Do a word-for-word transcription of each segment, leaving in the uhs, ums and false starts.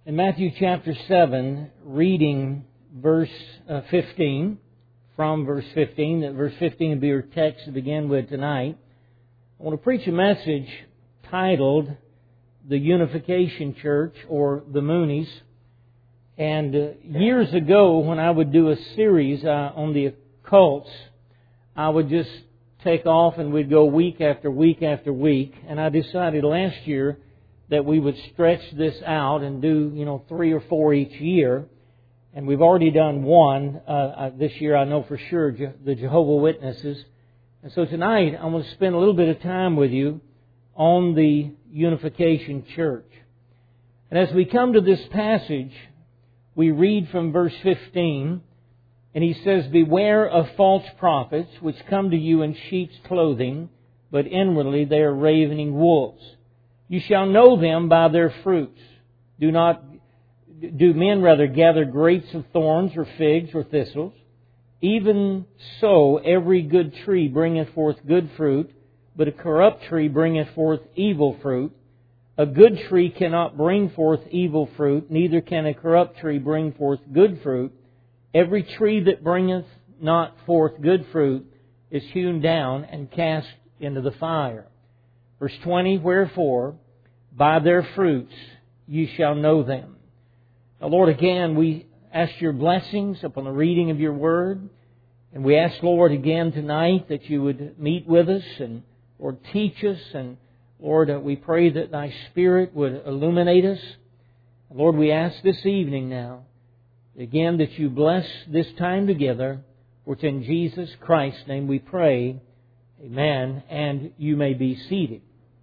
In Matthew chapter seven, reading verse uh, fifteen, from verse fifteen, that verse fifteen will be our text to begin with tonight. I want to preach a message titled The Unification Church, or the Moonies. And uh, years ago, when I would do a series uh, on the occults, I would just take off and we'd go week after week after week. And I decided last year that we would stretch this out and do, you know, three or four each year. And we've already done one uh, this year, I know for sure, Je- the Jehovah's Witnesses. And so tonight, I want to spend a little bit of time with you on the Unification Church. And as we come to this passage, we read from verse fifteen, and he says, "Beware of false prophets, which come to you in sheep's clothing, but inwardly they are ravening wolves. You shall know them by their fruits. Do not do men rather gather grapes of thorns, or figs, or thistles? Even so, every good tree bringeth forth good fruit, but a corrupt tree bringeth forth evil fruit. A good tree cannot bring forth evil fruit, neither can a corrupt tree bring forth good fruit. Every tree that bringeth not forth good fruit is hewn down and cast into the fire." Verse twenty, "Wherefore, by their fruits ye shall know them." Now, Lord, again, we ask your blessings upon the reading of your Word. And we ask, Lord, again tonight that you would meet with us and, Lord, teach us. And, Lord, uh, we pray that thy Spirit would illuminate us. And Lord, we ask this evening now, again, that you bless this time together. For it's in Jesus Christ's name we pray. Amen. And you may be seated.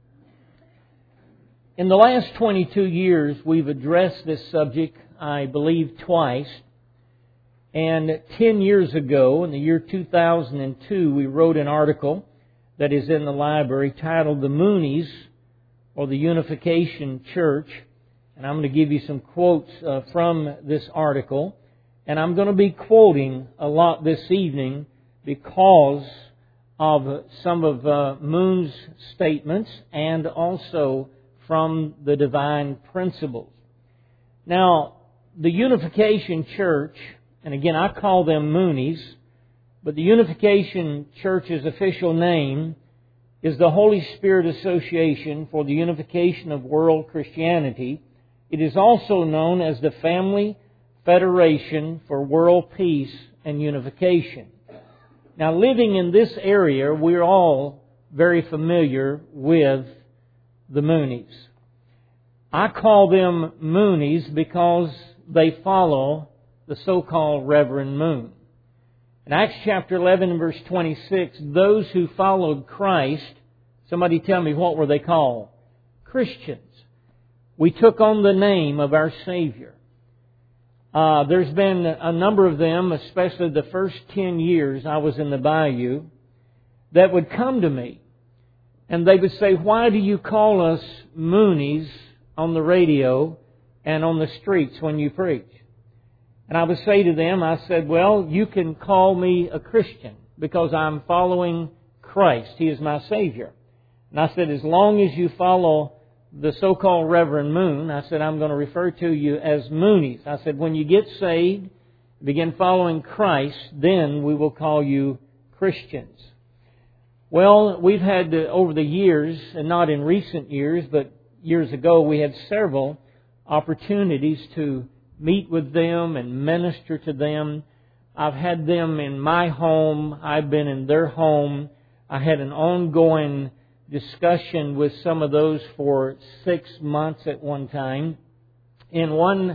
In the last twenty-two years, we've addressed this subject, I believe, twice. And ten years ago, in the year two thousand two, we wrote an article that is in the library titled "The Moonies, or the Unification Church." And I'm going to give you some quotes uh, from this article. And I'm going to be quoting a lot this evening because of some of uh, Moon's statements and also from the divine principles. Now, the Unification Church, and again I call them Moonies, but the Unification Church's official name is the Holy Spirit Association for the Unification of World Christianity. It is also known as the Family Federation for World Peace and Unification. Now, living in this area, we're all very familiar with the Moonies. I call them Moonies because they follow the so-called Reverend Moon. In Acts chapter eleven and verse twenty-six, those who followed Christ, somebody tell me, what were they called? Christians. We took on the name of our Savior. Uh, there's been a number of them, especially the first ten years I was in the Bayou, that would come to me. And they would say, "Why do you call us Moonies on the radio and on the streets when you preach?" And I would say to them, I said, "Well, you can call me a Christian because I'm following Christ. He is my Savior." And I said, "As long as you follow the so-called Reverend Moon," I said, "I'm going to refer to you as Moonies." I said, "When you get saved, begin following Christ, then we will call you Christians." Well, we've had, uh, over the years, and not in recent years, but years ago, we had several opportunities to meet with them and minister to them. I've had them in my home. I've been in their home. I had an ongoing discussion with some of those for six months at one time. In one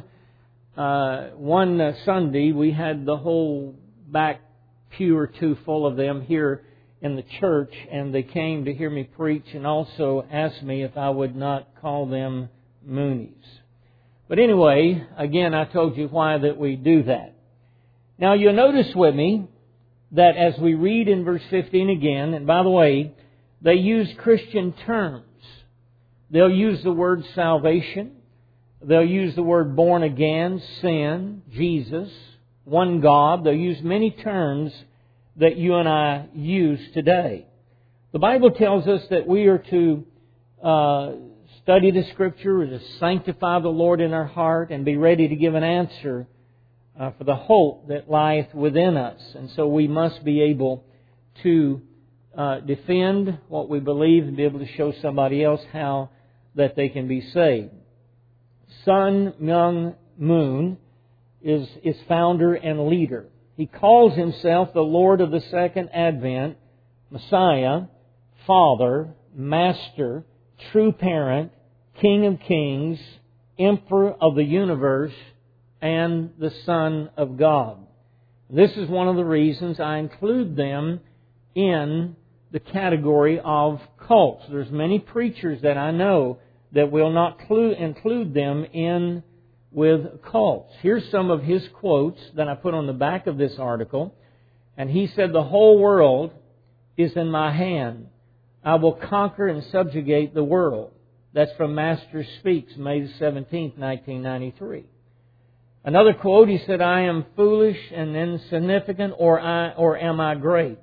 uh, one uh, Sunday, we had the whole back pew or two full of them here in the church, and they came to hear me preach and also asked me if I would not call them Moonies. But anyway, again, I told you why that we do that. Now, you'll notice with me that as we read in verse fifteen again, and by the way, they use Christian terms. They'll use the word salvation. They'll use the word born again, sin, Jesus, one God. They'll use many terms that you and I use today. The Bible tells us that we are to uh, study the Scripture, or to sanctify the Lord in our heart and be ready to give an answer uh, for the hope that lieth within us. And so we must be able to uh, defend what we believe and be able to show somebody else how that they can be saved. Sun Myung Moon is its founder and leader. He calls himself the Lord of the Second Advent, Messiah, Father, Master, True Parent, King of Kings, Emperor of the universe, and the Son of God. This is one of the reasons I include them in the category of cults. There's many preachers that I know that will not include them in with cults. Here's some of his quotes that I put on the back of this article. And he said, "The whole world is in my hand. I will conquer and subjugate the world." That's from Master Speaks, May seventeenth, nineteen ninety-three. Another quote, he said, "I am foolish and insignificant, or I or am I great?"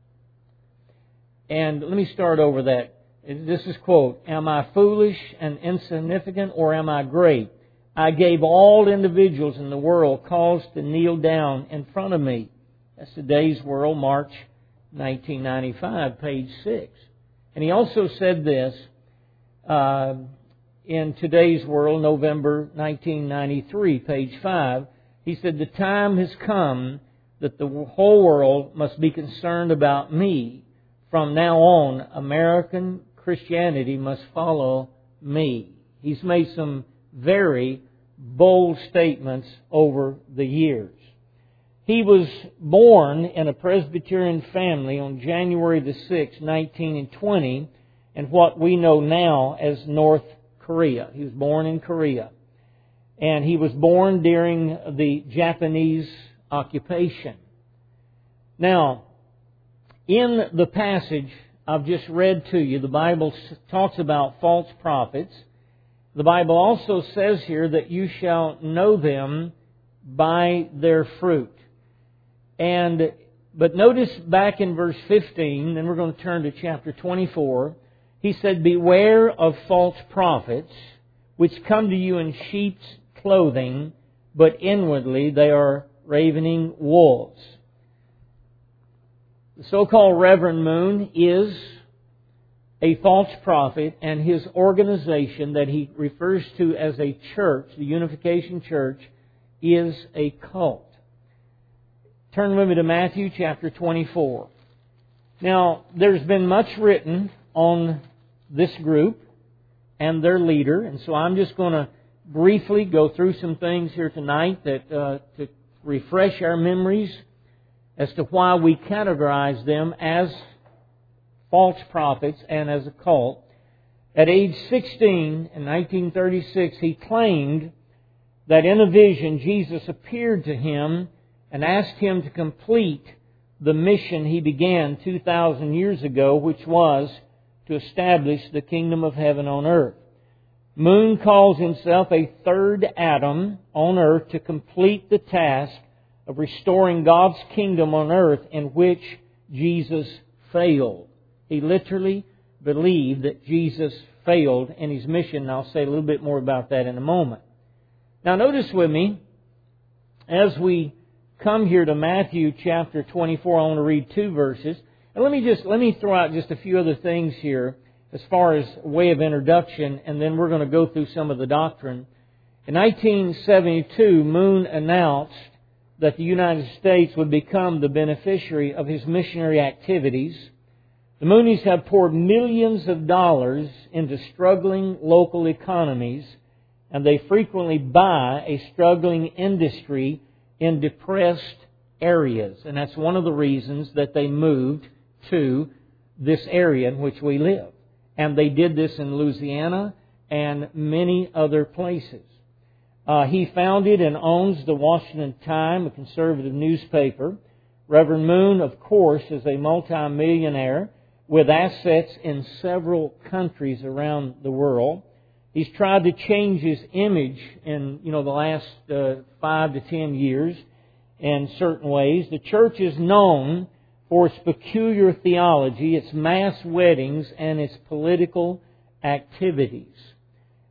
And let me start over that. This is quote, "Am I foolish and insignificant, or am I great? I gave all individuals in the world cause to kneel down in front of me." That's Today's World, March nineteen ninety-five, page six. And he also said this uh, in Today's World, November nineteen ninety-three, page five. He said, "The time has come that the whole world must be concerned about me. From now on, American Christianity must follow me." He's made some very bold statements over the years. He was born in a Presbyterian family on January the sixth, nineteen twenty, in what we know now as North Korea. He was born in Korea. And he was born during the Japanese occupation. Now, in the passage I've just read to you, the Bible talks about false prophets. The Bible also says here that you shall know them by their fruit. And but notice back in verse fifteen, then we're going to turn to chapter twenty-four. He said, "Beware of false prophets, which come to you in sheep's clothing, but inwardly they are ravening wolves." The so-called Reverend Moon is a false prophet, and his organization that he refers to as a church, the Unification Church, is a cult. Turn with me to Matthew chapter twenty-four. Now, there's been much written on this group and their leader, and so I'm just going to briefly go through some things here tonight that uh, to refresh our memories as to why we categorize them as false prophets and as a cult. At age sixteen, in nineteen thirty-six, he claimed that in a vision Jesus appeared to him and asked him to complete the mission he began two thousand years ago, which was to establish the kingdom of heaven on earth. Moon calls himself a third Adam on earth to complete the task of restoring God's kingdom on earth, in which Jesus failed. He literally believed that Jesus failed in His mission, and I'll say a little bit more about that in a moment. Now notice with me, as we come here to Matthew chapter twenty-four, I want to read two verses. And let me just let me throw out just a few other things here as far as a way of introduction, and then we're going to go through some of the doctrine. In nineteen seventy-two, Moon announced that the United States would become the beneficiary of his missionary activities. The Moonies have poured millions of dollars into struggling local economies, and they frequently buy a struggling industry in depressed areas. And that's one of the reasons that they moved to this area in which we live. And they did this in Louisiana and many other places. Uh, he founded and owns the Washington Times, a conservative newspaper. Reverend Moon, of course, is a multimillionaire with assets in several countries around the world. He's tried to change his image in, you know, the last uh, five to ten years in certain ways. The church is known for its peculiar theology, its mass weddings, and its political activities.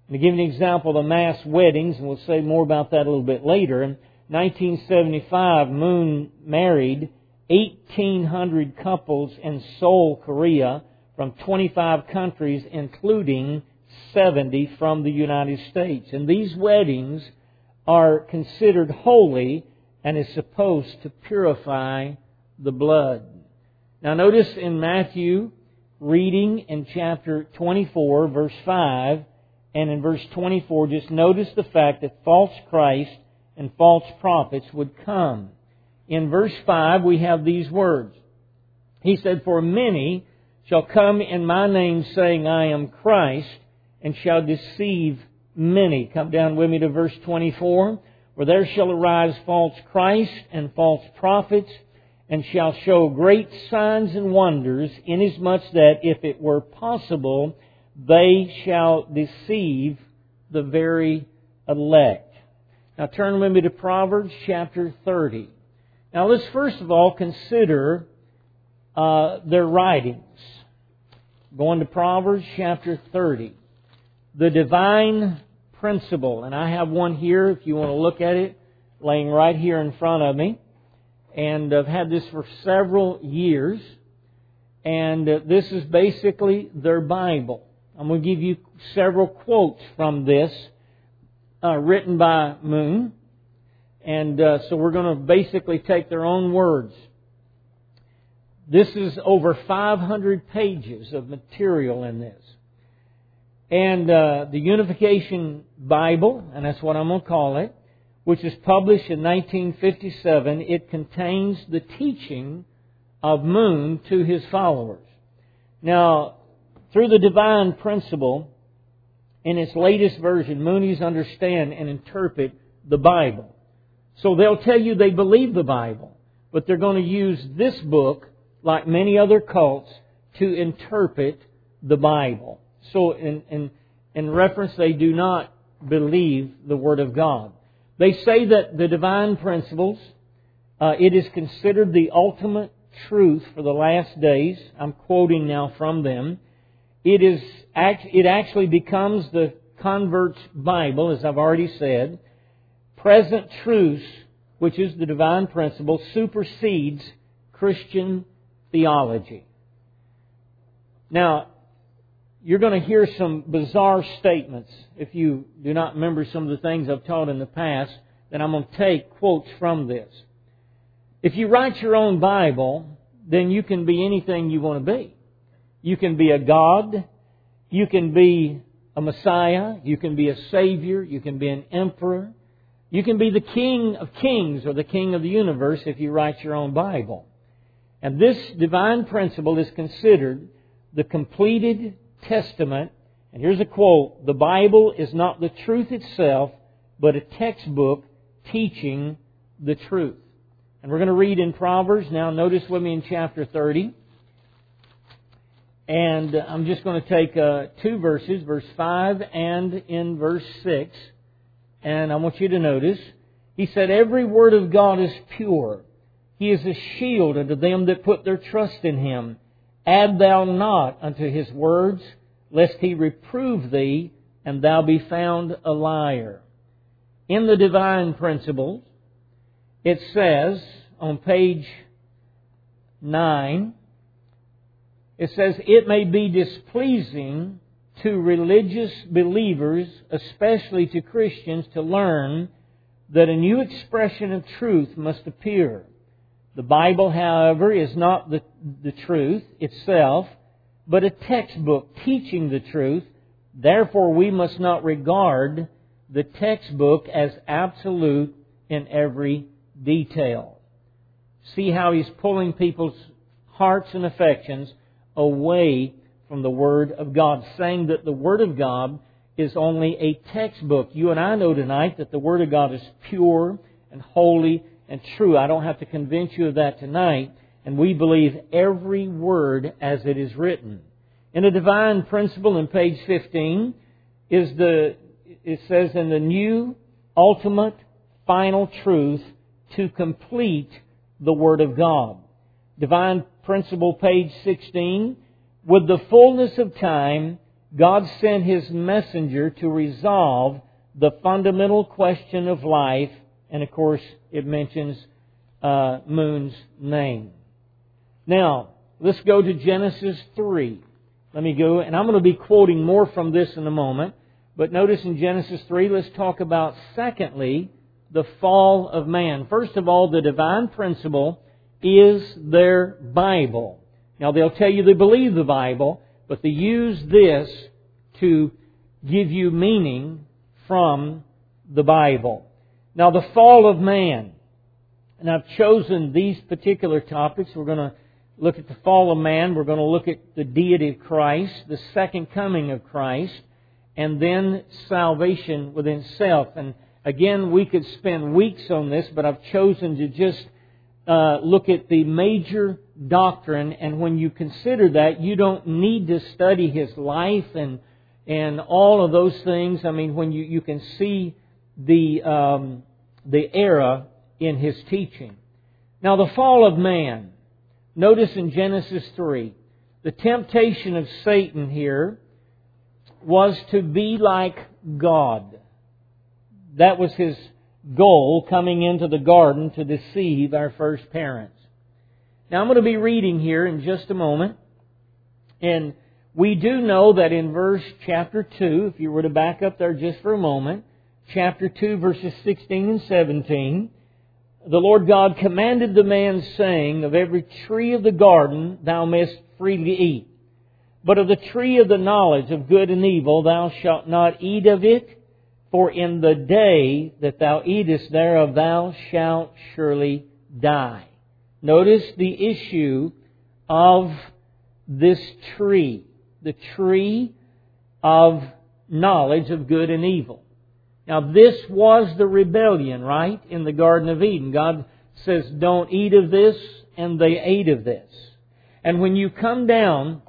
To give you an example of the mass weddings, and we'll say more about that a little bit later, in nineteen seventy-five, Moon married eighteen hundred couples in Seoul, Korea, from twenty-five countries, including seventy from the United States. And these weddings are considered holy and is supposed to purify the blood. Now notice in Matthew, reading in chapter twenty-four, verse five, and in verse twenty-four, just notice the fact that false Christ and false prophets would come. In verse five, we have these words. He said, "For many shall come in my name, saying, I am Christ, and shall deceive many." Come down with me to verse twenty-four. "For there shall arise false Christs and false prophets, and shall show great signs and wonders, inasmuch that, if it were possible, they shall deceive the very elect." Now turn with me to Proverbs chapter thirty. Now let's first of all consider uh, their writings. Going to Proverbs chapter thirty. The divine principle. And I have one here if you want to look at it, laying right here in front of me. And I've had this for several years. And uh, this is basically their Bible. I'm going to give you several quotes from this, uh, written by Moon. And uh, so we're going to basically take their own words. This is over five hundred pages of material in this. And uh, the Unification Bible, and that's what I'm going to call it, which was published in nineteen fifty-seven, it contains the teaching of Moon to his followers. Now, through the divine principle, in its latest version, Moonies understand and interpret the Bible. So they'll tell you they believe the Bible, but they're going to use this book, like many other cults, to interpret the Bible. So in, in, in reference, they do not believe the Word of God. They say that the divine principles, uh, it is considered the ultimate truth for the last days. I'm quoting now from them. It is it actually becomes the convert's Bible, as I've already said. Present truths, which is the divine principle, supersedes Christian theology. Now, you're going to hear some bizarre statements. If you do not remember some of the things I've taught in the past, then I'm going to take quotes from this. If you write your own Bible, then you can be anything you want to be. You can be a God. You can be a Messiah. You can be a Savior. You can be an Emperor. You can be the King of Kings or the King of the universe if you write your own Bible. And this divine principle is considered the completed testament. And here's a quote: "The Bible is not the truth itself, but a textbook teaching the truth." And we're going to read in Proverbs. Now notice with me in chapter thirty. And I'm just going to take uh, two verses, verse five and in verse six. And I want you to notice, he said, "Every word of God is pure. He is a shield unto them that put their trust in Him. Add thou not unto His words, lest He reprove thee, and thou be found a liar." In the divine principles, it says on page nine, it says, "It may be displeasing to religious believers, especially to Christians, to learn that a new expression of truth must appear. The Bible, however, is not the, the truth itself, but a textbook teaching the truth. Therefore, we must not regard the textbook as absolute in every detail." See how he's pulling people's hearts and affections away from the Word of God, saying that the Word of God is only a textbook. You and I know tonight that the Word of God is pure and holy and true. I don't have to convince you of that tonight. And we believe every word as it is written. In a divine principle in page fifteen, is the it says, "In the new, ultimate, final truth to complete the Word of God." Divine principle, page sixteen, "With the fullness of time, God sent His messenger to resolve the fundamental question of life, and of course it mentions uh, Moon's name. Now, let's go to Genesis three. Let me go, and I'm going to be quoting more from this in a moment, but notice in Genesis three, let's talk about, secondly, the fall of man. First of all, the divine principle is their Bible. Now, they'll tell you they believe the Bible, but they use this to give you meaning from the Bible. Now, the fall of man. And I've chosen these particular topics. We're going to look at the fall of man. We're going to look at the deity of Christ, the second coming of Christ, and then salvation within self. And again, we could spend weeks on this, but I've chosen to just uh, look at the major doctrine. And when you consider that, you don't need to study His life and and all of those things. I mean, when you, you can see the um, the era in His teaching. Now, the fall of man. Notice in Genesis three, the temptation of Satan here was to be like God. That was his goal coming into the garden, to deceive our first parents. Now, I'm going to be reading here in just a moment. And we do know that in verse chapter two, if you were to back up there just for a moment, chapter two, verses sixteen and seventeen, the Lord God commanded the man, saying, of every tree of the garden thou mayest freely eat, but of the tree of the knowledge of good and evil thou shalt not eat of it, for in the day that thou eatest thereof thou shalt surely die. Notice the issue of this tree, the tree of knowledge of good and evil. Now, this was the rebellion, right, in the Garden of Eden. God says, don't eat of this, and they ate of this. And when you come down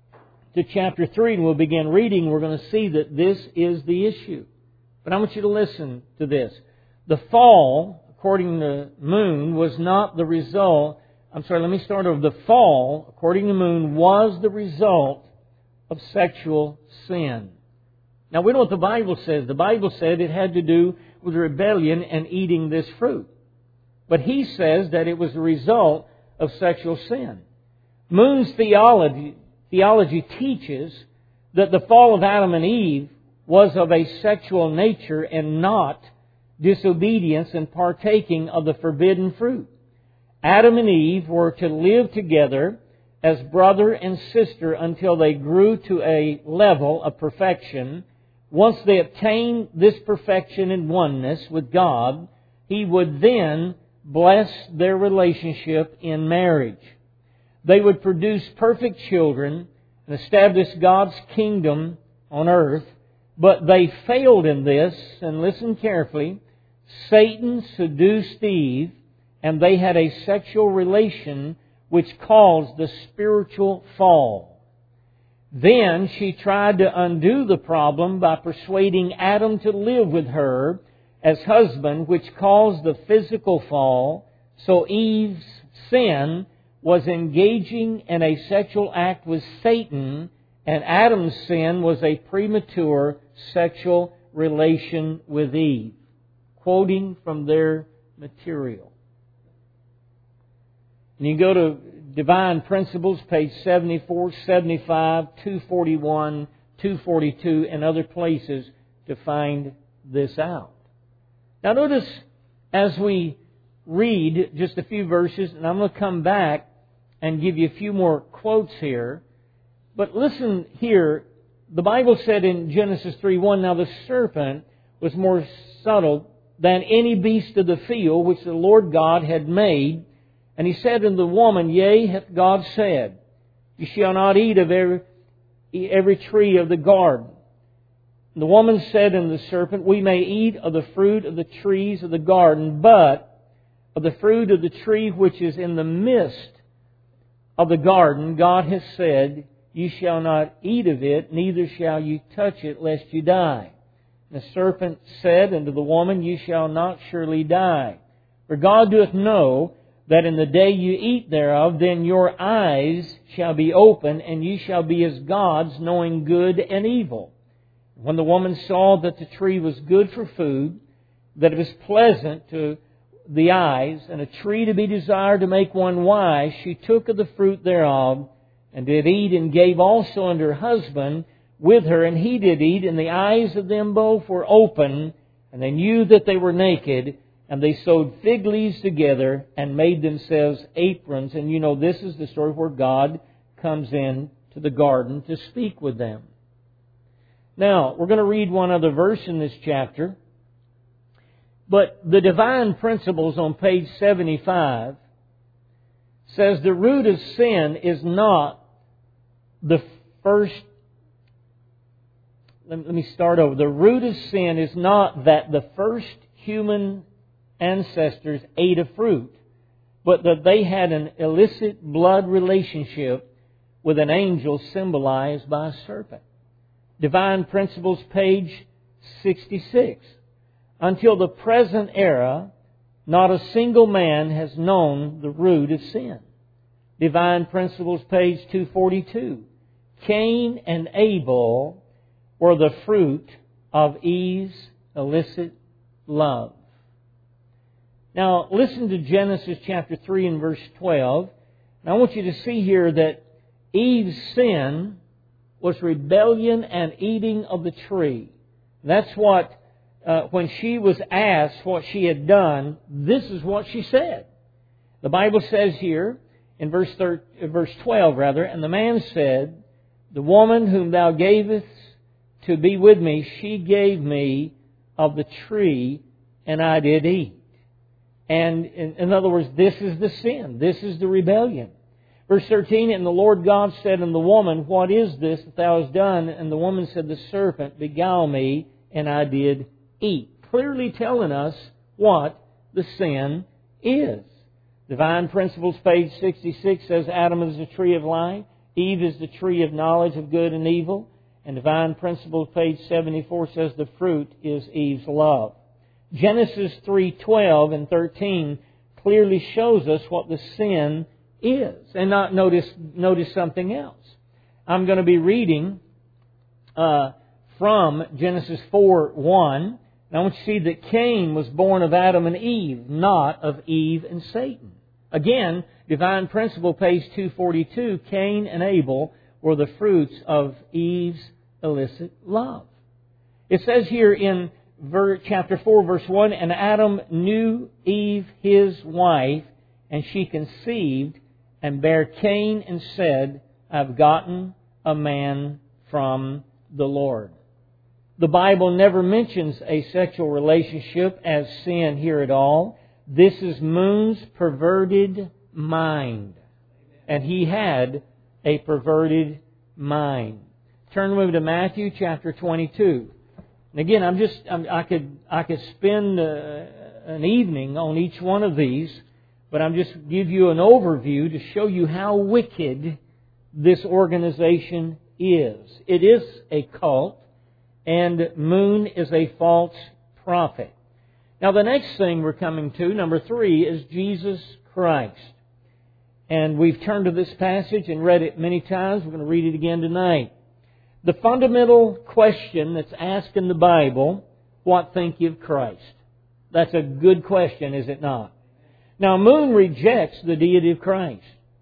to chapter three, and we'll begin reading, we're going to see that this is the issue. But I want you to listen to this. The fall, according to Moon, was not the result... I'm sorry, let me start over. The fall, according to Moon, was the result of sexual sin. Now, we know what the Bible says. The Bible said it had to do with rebellion and eating this fruit. But he says that it was the result of sexual sin. Moon's theology, theology teaches that the fall of Adam and Eve was of a sexual nature and not disobedience and partaking of the forbidden fruit. Adam and Eve were to live together as brother and sister until they grew to a level of perfection. Once they obtained this perfection and oneness with God, He would then bless their relationship in marriage. They would produce perfect children and establish God's kingdom on earth, but they failed in this, and listen carefully. Satan seduced Eve, and they had a sexual relation which caused the spiritual fall. Then she tried to undo the problem by persuading Adam to live with her as husband, which caused the physical fall. So Eve's sin was engaging in a sexual act with Satan, and Adam's sin was a premature sexual relation with Eve. Quoting from their material. And you go to Divine Principles, page seventy-four, seventy-five, two forty-one, two forty-two, and other places to find this out. Now notice as we read just a few verses, and I'm going to come back and give you a few more quotes here. But listen here, the Bible said in Genesis three one, now the serpent was more subtle than any beast of the field which the Lord God had made. And he said unto the woman, yea, hath God said, you shall not eat of every, every tree of the garden. And the woman said unto the serpent, we may eat of the fruit of the trees of the garden, but of the fruit of the tree which is in the midst of the garden, God hath said, you shall not eat of it, neither shall you touch it, lest you die. And the serpent said unto the woman, you shall not surely die. For God doth know that in the day you eat thereof, then your eyes shall be open, and ye shall be as gods, knowing good and evil. When the woman saw that the tree was good for food, that it was pleasant to the eyes, and a tree to be desired to make one wise, she took of the fruit thereof, and did eat, and gave also unto her husband with her, and he did eat, and the eyes of them both were open, and they knew that they were naked, and they sewed fig leaves together, and made themselves aprons. And you know, this is the story where God comes in to the garden to speak with them. Now, we're going to read one other verse in this chapter. But the Divine Principles on page seventy-five says the root of sin is not the first... Let me start over. The root of sin is not that the first human ancestors ate a fruit, but that they had an illicit blood relationship with an angel symbolized by a serpent. Divine Principles, page sixty-six. Until the present era, not a single man has known the root of sin. Divine Principles, page two forty-two. Cain and Abel were the fruit of Eve's illicit love. Now, listen to Genesis chapter three and verse twelve. Now, I want you to see here that Eve's sin was rebellion and eating of the tree. That's what, uh, when she was asked what she had done, this is what she said. The Bible says here, in verse thir- verse twelve rather, and the man said, the woman whom thou gavest to be with me, she gave me of the tree, and I did eat. And in, in other words, this is the sin. This is the rebellion. Verse thirteen, and the Lord God said unto the woman, what is this that thou hast done? And the woman said, the serpent beguiled me, and I did eat. Clearly telling us what the sin is. Divine Principles, page sixty-six, says Adam is the tree of life. Eve is the tree of knowledge of good and evil. And Divine Principles, page seventy-four, says the fruit is Eve's love. Genesis three twelve and thirteen clearly shows us what the sin is. And not notice notice something else. I'm going to be reading uh, from Genesis four one. And I want you to see that Cain was born of Adam and Eve, not of Eve and Satan. Again, Divine Principle, page two forty-two, Cain and Abel were the fruits of Eve's illicit love. It says here in chapter four, verse one, and Adam knew Eve his wife, and she conceived and bare Cain and said, I've gotten a man from the Lord. The Bible never mentions a sexual relationship as sin here at all. This is Moon's perverted mind. And he had a perverted mind. Turn with me to Matthew chapter twenty-two. And again, I'm just I'm, I could I could spend uh, an evening on each one of these, but I'm just give you an overview to show you how wicked this organization is. It is a cult, and Moon is a false prophet. Now, the next thing we're coming to, number three, is Jesus Christ. And we've turned to this passage and read it many times. We're going to read it again tonight. The fundamental question that's asked in the Bible, what think you of Christ? That's a good question, is it not? Now, Moon rejects the deity of Christ.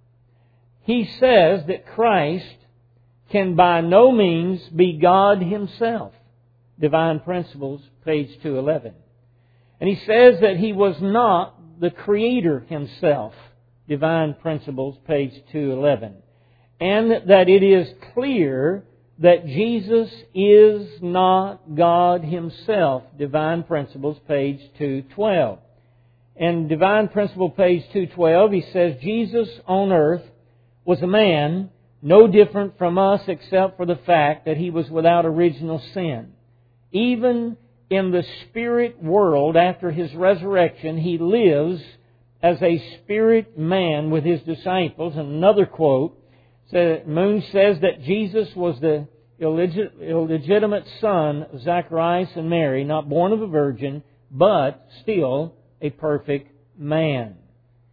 He says that Christ can by no means be God Himself. Divine Principles, page two eleven. And he says that He was not the Creator Himself. Divine Principles, page two eleven. And that it is clear that Jesus is not God Himself. Divine Principles, page two twelve. And Divine Principle, page two twelve, he says, Jesus on earth was a man no different from us except for the fact that He was without original sin. Even in the spirit world, after His resurrection, He lives as a spirit man with His disciples. And another quote, Moon says that Jesus was the illegit- illegitimate son of Zacharias and Mary, not born of a virgin, but still a perfect man.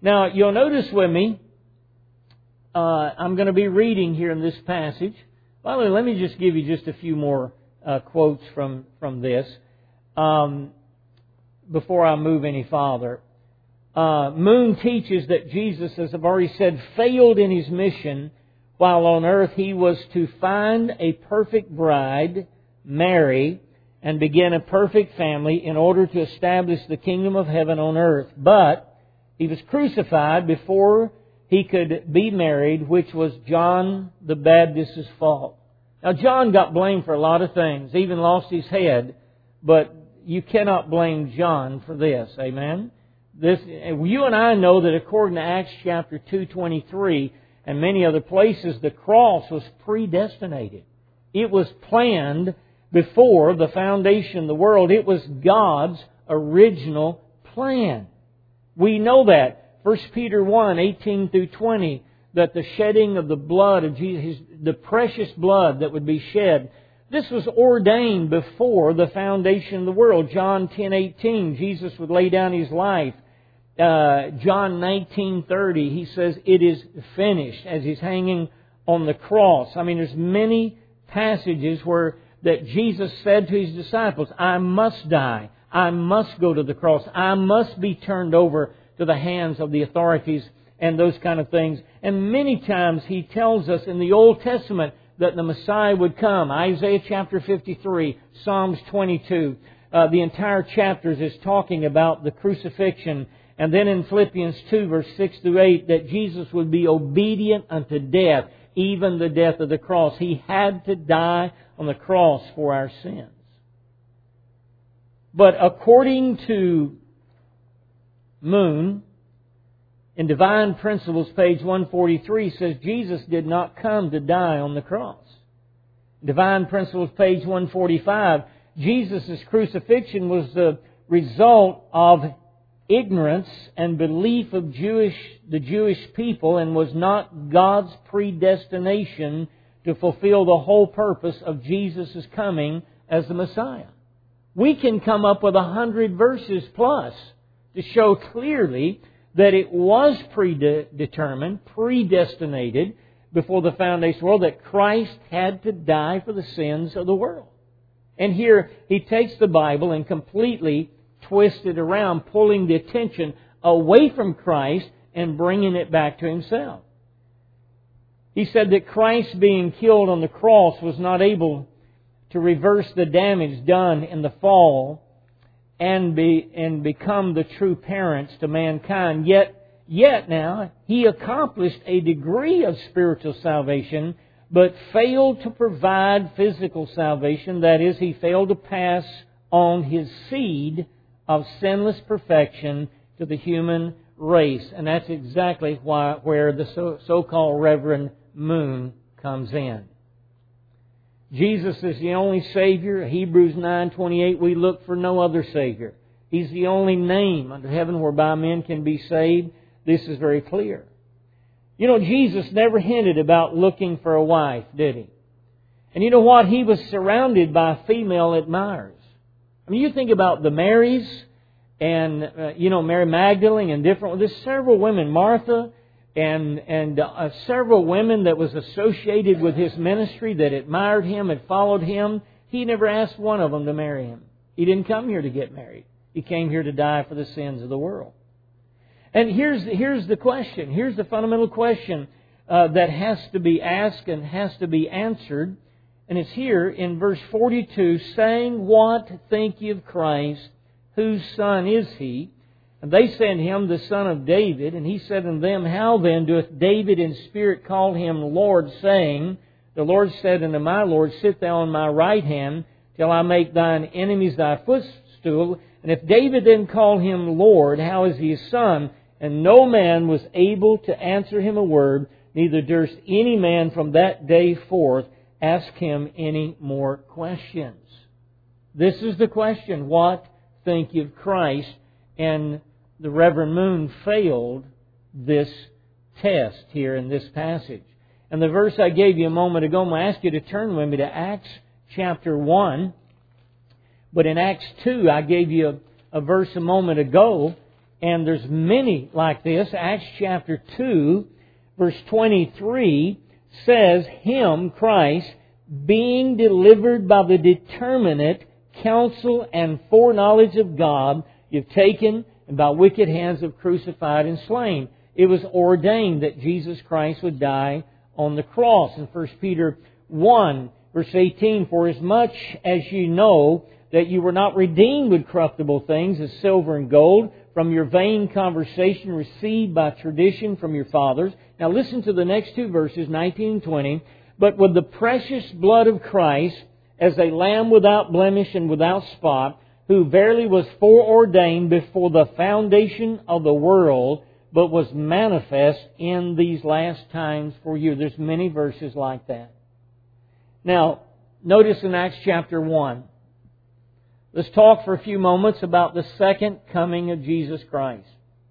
Now, you'll notice with me, uh, I'm going to be reading here in this passage. By the way, let me just give you just a few more uh, quotes from, from this um, before I move any farther. Uh, Moon teaches that Jesus, as I've already said, failed in His mission. While on earth He was to find a perfect bride, marry, and begin a perfect family in order to establish the kingdom of heaven on earth. But He was crucified before He could be married, which was John the Baptist's fault. Now, John got blamed for a lot of things, even lost his head, but you cannot blame John for this. Amen? This, you and I know that according to Acts chapter two twenty-three and many other places, the cross was predestinated. It was planned before the foundation of the world. It was God's original plan. We know that. First Peter one, eighteen through twenty, that the shedding of the blood of Jesus, the precious blood that would be shed, this was ordained before the foundation of the world. John ten eighteen, Jesus would lay down His life. Uh, John nineteen thirty, He says, "It is finished," as He's hanging on the cross. I mean, there's many passages where that Jesus said to His disciples, "I must die. I must go to the cross. I must be turned over to the hands of the authorities," and those kind of things. And many times He tells us in the Old Testament that the Messiah would come. Isaiah chapter fifty-three, Psalms twenty-two. Uh, the entire chapters is talking about the crucifixion. And then in Philippians two, verse six through eight, that Jesus would be obedient unto death, even the death of the cross. He had to die on the cross for our sins. But according to Moon, in Divine Principles, page one forty-three, says Jesus did not come to die on the cross. Divine Principles, page one forty-five, Jesus' crucifixion was the result of ignorance and belief of Jewish the Jewish people, and was not God's predestination to fulfill the whole purpose of Jesus' coming as the Messiah. We can come up with a hundred verses plus to show clearly that it was predetermined, predestinated before the foundation of the world, that Christ had to die for the sins of the world. And here he takes the Bible and completely twists it around, pulling the attention away from Christ and bringing it back to Himself. He said that Christ being killed on the cross was not able to reverse the damage done in the fall and be and become the true parents to mankind. Yet, yet now, He accomplished a degree of spiritual salvation, but failed to provide physical salvation. That is, He failed to pass on His seed of sinless perfection to the human race. And that's exactly why where the so, so-called Reverend Moon comes in. Jesus is the only Savior. Hebrews nine twenty-eight, we look for no other Savior. He's the only name under heaven whereby men can be saved. This is very clear. You know, Jesus never hinted about looking for a wife, did He? And you know what? He was surrounded by female admirers. I mean, you think about the Marys and, uh, you know, Mary Magdalene and different... There's several women, Martha and and uh, several women that was associated with His ministry that admired Him and followed Him. He never asked one of them to marry Him. He didn't come here to get married. He came here to die for the sins of the world. And here's, here's the question. Here's the fundamental question uh, that has to be asked and has to be answered. And it's here in verse forty-two, saying, "What think ye of Christ? Whose son is He?" And they said unto Him, "The son of David." And He said unto them, "How then doth David in spirit call Him Lord, saying, The Lord said unto my Lord, Sit thou on my right hand, till I make thine enemies thy footstool. And if David then call Him Lord, how is He His son? And no man was able to answer Him a word, neither durst any man from that day forth ask Him any more questions." This is the question. What think ye of Christ? And the Reverend Moon failed this test here in this passage. And the verse I gave you a moment ago, I'm going to ask you to turn with me to Acts chapter one. But in Acts two, I gave you a, a verse a moment ago. And there's many like this. Acts chapter two, verse twenty-three says, Him, Christ, being delivered by the determinate counsel and foreknowledge of God, you've taken and by wicked hands have crucified and slain. It was ordained that Jesus Christ would die on the cross. In First Peter one, verse eighteen, For as much as you know that you were not redeemed with corruptible things as silver and gold from your vain conversation received by tradition from your fathers. Now listen to the next two verses, nineteen and twenty. But with the precious blood of Christ, as a lamb without blemish and without spot, who verily was foreordained before the foundation of the world, but was manifest in these last times for you. There's many verses like that. Now, notice in Acts chapter one. Let's talk for a few moments about the second coming of Jesus Christ.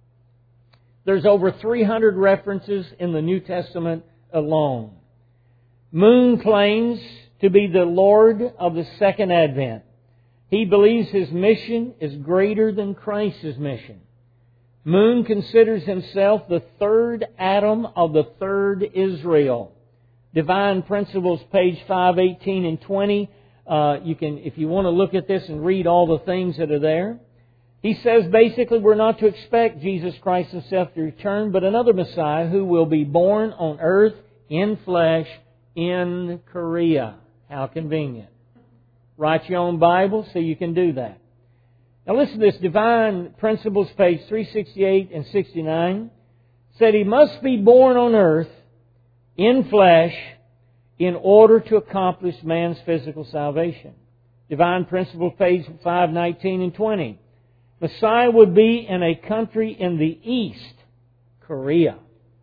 There's over three hundred references in the New Testament alone. Moon claims to be the Lord of the second advent. He believes His mission is greater than Christ's mission. Moon considers himself the third Adam of the third Israel. Divine Principles, page five eighteen and twenty. Uh, you can, if you want to look at this and read all the things that are there. He says basically we're not to expect Jesus Christ Himself to return, but another Messiah who will be born on earth in flesh in Korea. How convenient. Write your own Bible so you can do that. Now listen to this. Divine Principles, page three sixty-eight and sixty-nine, said He must be born on earth in flesh in order to accomplish man's physical salvation. Divine Principles, page five nineteen and twenty. Messiah would be in a country in the east, Korea.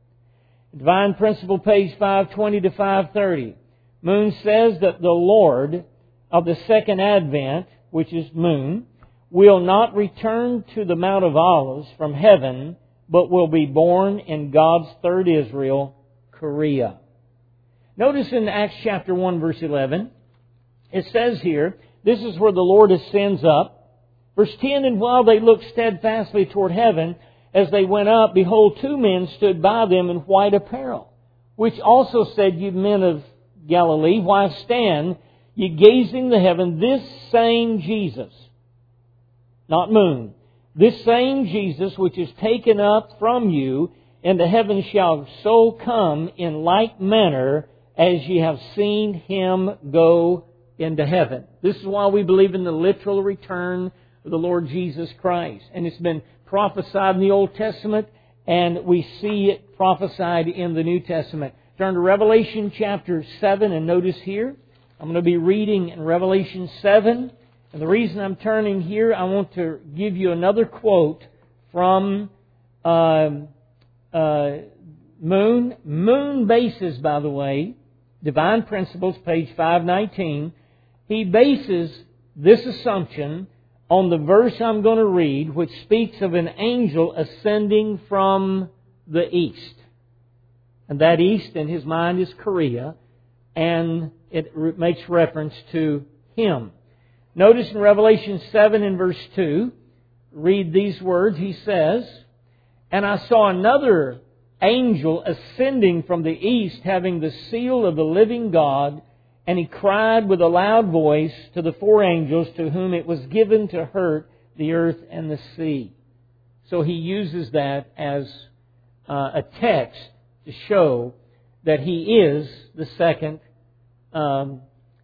Divine Principle, page five twenty to five thirty. Moon says that the Lord of the second advent, which is Moon, will not return to the Mount of Olives from heaven, but will be born in God's third Israel, Korea. Notice in Acts chapter one, verse eleven, it says here, this is where the Lord ascends up. Verse ten, And while they looked steadfastly toward heaven, as they went up, behold, two men stood by them in white apparel, which also said, Ye men of Galilee, why stand ye gazing to heaven? This same Jesus, not Moon, this same Jesus which is taken up from you into heaven shall so come in like manner as ye have seen Him go into heaven. This is why we believe in the literal return of the Lord Jesus Christ. And it's been prophesied in the Old Testament, and we see it prophesied in the New Testament. Turn to Revelation chapter seven, and notice here, I'm going to be reading in Revelation seven. And the reason I'm turning here, I want to give you another quote from uh, uh, Moon. Moon bases, by the way, Divine Principles, page five nineteen. He bases this assumption on the verse I'm going to read, which speaks of an angel ascending from the east. And that east, in his mind, is Korea. And it re- makes reference to Him. Notice in Revelation seven and verse two, read these words. He says, And I saw another angel ascending from the east, having the seal of the living God, and he cried with a loud voice to the four angels to whom it was given to hurt the earth and the sea. So he uses that as uh, a text to show that He is the second. Um,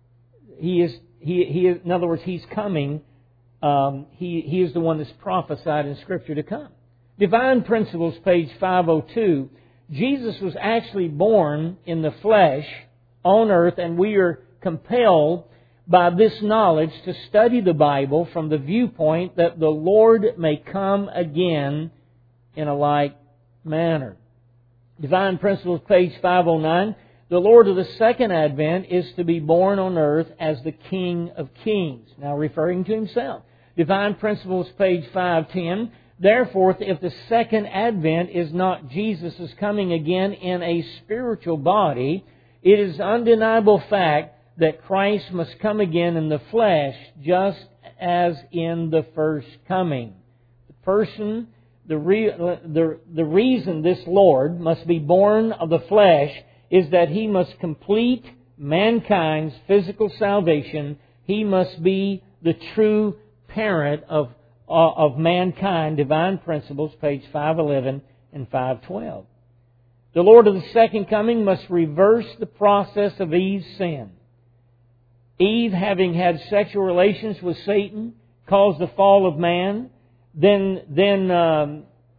he is. He, he is, in other words, He's coming. Um, he, he is the one that's prophesied in Scripture to come. Divine Principles, page five oh two. Jesus was actually born in the flesh on earth, and we are compelled by this knowledge to study the Bible from the viewpoint that the Lord may come again in a like manner. Divine Principles, page five oh nine. The Lord of the second advent is to be born on earth as the King of Kings. Now referring to Himself. Divine Principles, page five ten. Therefore, if the second advent is not Jesus' coming again in a spiritual body, it is undeniable fact that Christ must come again in the flesh just as in the first coming. The person the, re, the, the reason this Lord must be born of the flesh is that He must complete mankind's physical salvation. He must be the true parent of, uh, of mankind. Divine Principles, page five eleven and five twelve. The Lord of the second coming must reverse the process of Eve's sin. Eve, having had sexual relations with Satan, caused the fall of man. Then, then um,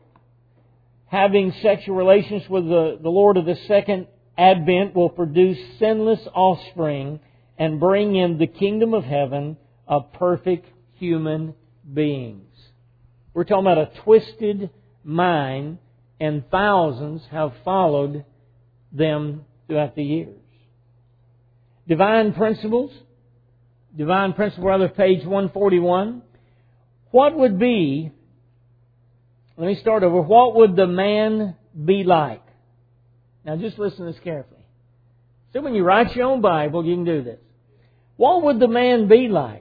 having sexual relations with the, the Lord of the second advent will produce sinless offspring and bring in the kingdom of heaven of perfect human beings. We're talking about a twisted mind, and thousands have followed them throughout the years. Divine Principles, Divine Principle, rather, page one forty-one. What would be, let me start over, what would the man be like? Now just listen to this carefully. So when you write your own Bible, you can do this. What would the man be like?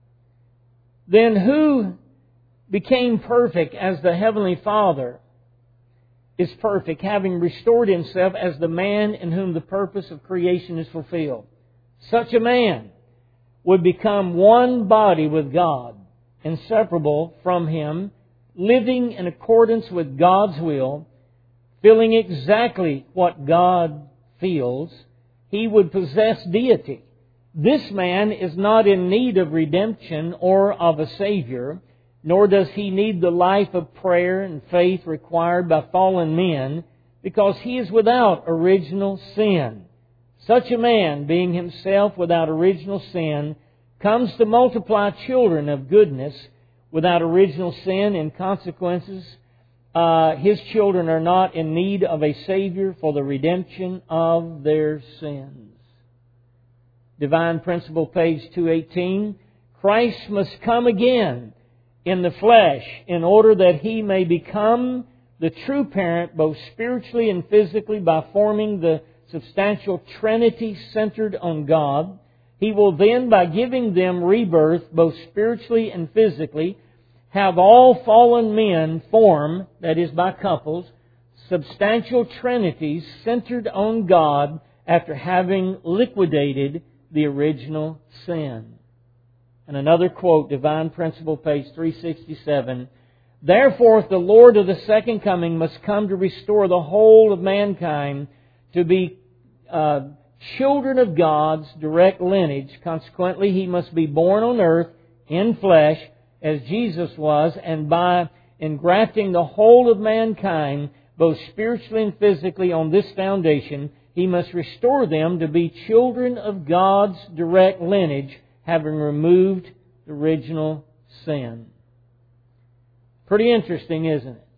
Then who became perfect as the Heavenly Father is perfect, having restored Himself as the man in whom the purpose of creation is fulfilled? Such a man would become one body with God, inseparable from Him, living in accordance with God's will, feeling exactly what God feels. He would possess deity. This man is not in need of redemption or of a Savior, nor does he need the life of prayer and faith required by fallen men, because he is without original sin. Such a man, being himself without original sin, comes to multiply children of goodness without original sin. In consequences, uh, his children are not in need of a Savior for the redemption of their sins. Divine Principle, page two eighteen. Christ must come again in the flesh in order that He may become the true parent both spiritually and physically by forming the substantial Trinity centered on God. He will then, by giving them rebirth both spiritually and physically, have all fallen men form, that is by couples, substantial trinities centered on God after having liquidated the original sin. And another quote, Divine Principle, page three sixty-seven. Therefore, the Lord of the second coming must come to restore the whole of mankind to be uh, children of God's direct lineage. Consequently, He must be born on earth in flesh as Jesus was, and by engrafting the whole of mankind, both spiritually and physically, on this foundation, He must restore them to be children of God's direct lineage, having removed the original sin. Pretty interesting, isn't it?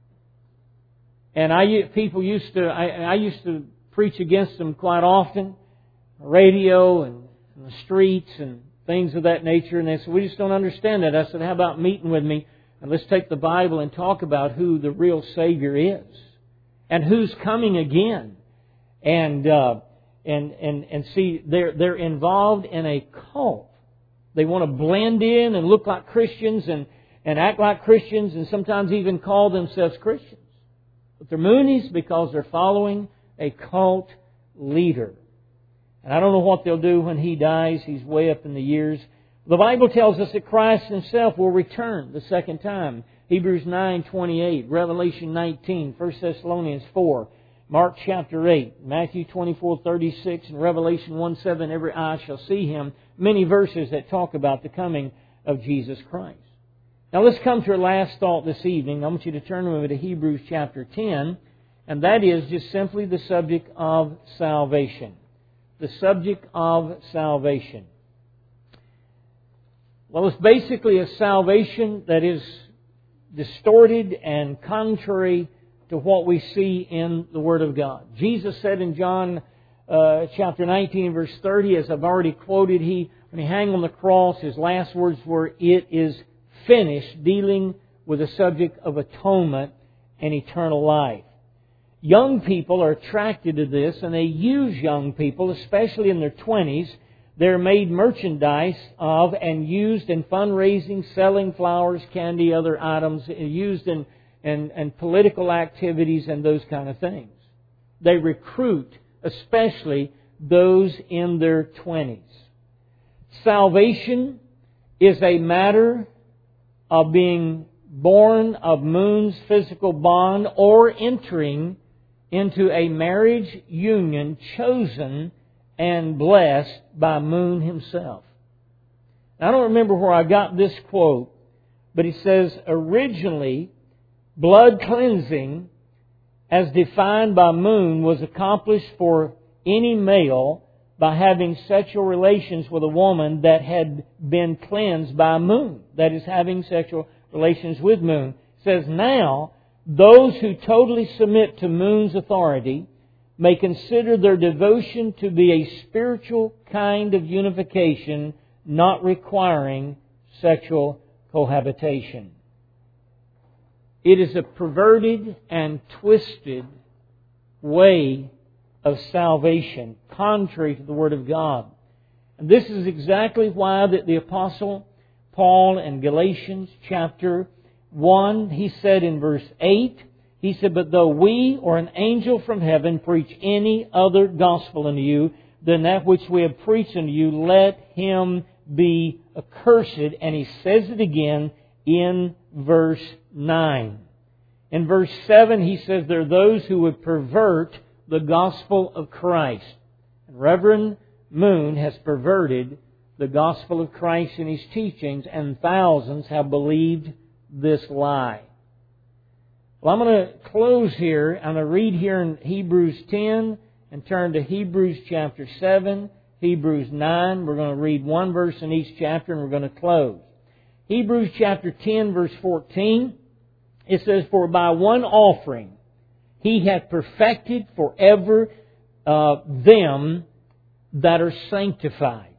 And I people used to I, I used to preach against them quite often, radio and in the streets and things of that nature. And they said, we just don't understand that. I said, how about meeting with me and let's take the Bible and talk about who the real Savior is and who's coming again. And uh, and and and see, they're they're involved in a cult. They want to blend in and look like Christians and, and act like Christians and sometimes even call themselves Christians. But they're Moonies because they're following a cult leader. And I don't know what they'll do when he dies. He's way up in the years. The Bible tells us that Christ Himself will return the second time. Hebrews nine twenty-eight, Revelation nineteen, First Thessalonians four, Mark chapter eight, Matthew twenty-four thirty-six, and Revelation one seven, every eye shall see Him. Many verses that talk about the coming of Jesus Christ. Now let's come to our last thought this evening. I want you to turn with me to Hebrews chapter ten, and that is just simply the subject of salvation. The subject of salvation. Well, it's basically a salvation that is distorted and contrary to what we see in the Word of God. Jesus said in John uh, chapter nineteen, verse thirty, as I've already quoted, He, when He hung on the cross, His last words were, "It is finished," dealing with the subject of atonement and eternal life. Young people are attracted to this, and they use young people, especially in their twenties. They're made merchandise of and used in fundraising, selling flowers, candy, other items, used in and, and political activities and those kind of things. They recruit, especially those in their twenties. Salvation is a matter of being born of Moon's physical bond or entering into a marriage union chosen and blessed by Moon himself. I don't remember where I got this quote, but he says, originally, blood cleansing, as defined by Moon, was accomplished for any male by having sexual relations with a woman that had been cleansed by Moon. That is, having sexual relations with Moon. It says, now, those who totally submit to Moon's authority may consider their devotion to be a spiritual kind of unification, not requiring sexual cohabitation. It is a perverted and twisted way of salvation, contrary to the Word of God. And this is exactly why the, the Apostle Paul in Galatians chapter one, he said in verse eight, he said, but though we or an angel from heaven preach any other gospel unto you than that which we have preached unto you, let him be accursed. And he says it again in verse nine. In verse seven, he says there are those who would pervert the gospel of Christ. And Reverend Moon has perverted the gospel of Christ in his teachings, and thousands have believed this lie. Well, I'm going to close here. I'm going to read here in Hebrews ten and turn to Hebrews chapter seven, Hebrews nine. We're going to read one verse in each chapter and we're going to close. Hebrews chapter ten, verse fourteen. It says, for by one offering He hath perfected forever uh, them that are sanctified.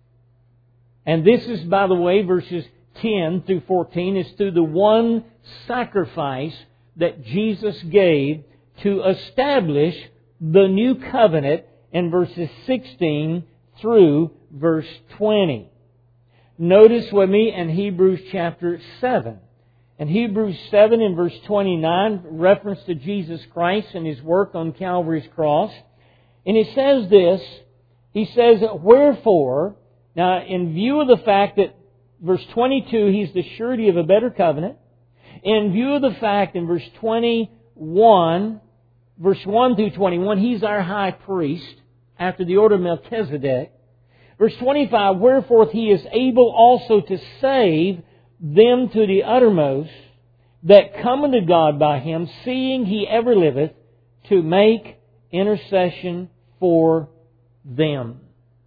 And this is, by the way, verses ten through fourteen, is through the one sacrifice that Jesus gave to establish the new covenant in verses sixteen through verse twenty. Notice with me in Hebrews chapter seven. In Hebrews seven in verse twenty-nine, reference to Jesus Christ and His work on Calvary's cross. And it says this, He says, wherefore, now in view of the fact that verse twenty-two, He's the surety of a better covenant. In view of the fact in verse twenty-one, verse one through twenty-one, He's our high priest after the order of Melchizedek. Verse twenty-five, wherefore He is able also to save them to the uttermost that come unto God by Him, seeing He ever liveth to make intercession for them.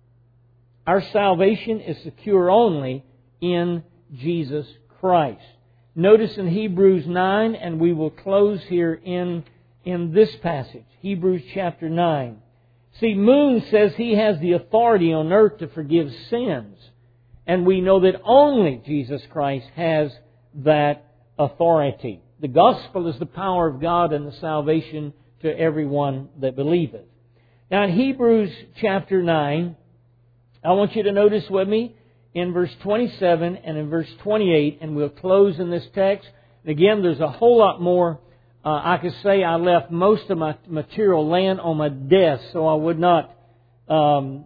Our salvation is secure only in Jesus Christ. Notice in Hebrews nine, and we will close here in, in this passage, Hebrews chapter nine. See, Moon says he has the authority on earth to forgive sins. And we know that only Jesus Christ has that authority. The gospel is the power of God and the salvation to everyone that believeth. Now in Hebrews chapter nine, I want you to notice with me in verse twenty-seven and in verse twenty-eight, and we'll close in this text. And again, there's a whole lot more. Uh, I could say I left most of my material laying on my desk, so I would not um,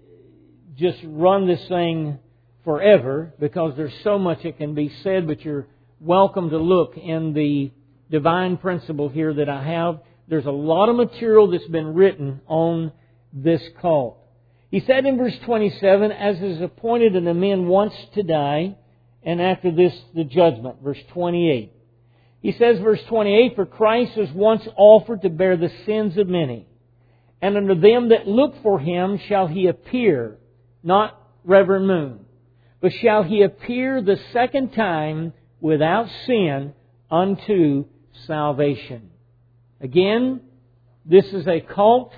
just run this thing forever, because there's so much that can be said, but you're welcome to look in the divine principle here that I have. There's a lot of material that's been written on this cult. He said in verse twenty-seven, as is appointed unto men once to die, and after this the judgment. Verse twenty-eight. He says, verse twenty-eight, for Christ was once offered to bear the sins of many, and unto them that look for Him shall He appear, not Reverend Moon, but shall He appear the second time without sin unto salvation. Again, this is a cult.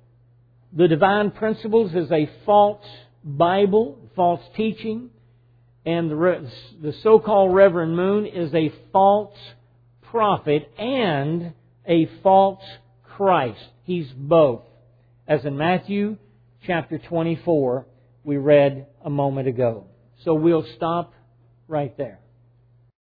The divine principles is a false Bible, false teaching. And the, the so-called Reverend Moon is a false prophet and a false Christ. He's both. As in Matthew chapter twenty-four, we read a moment ago. So we'll stop right there.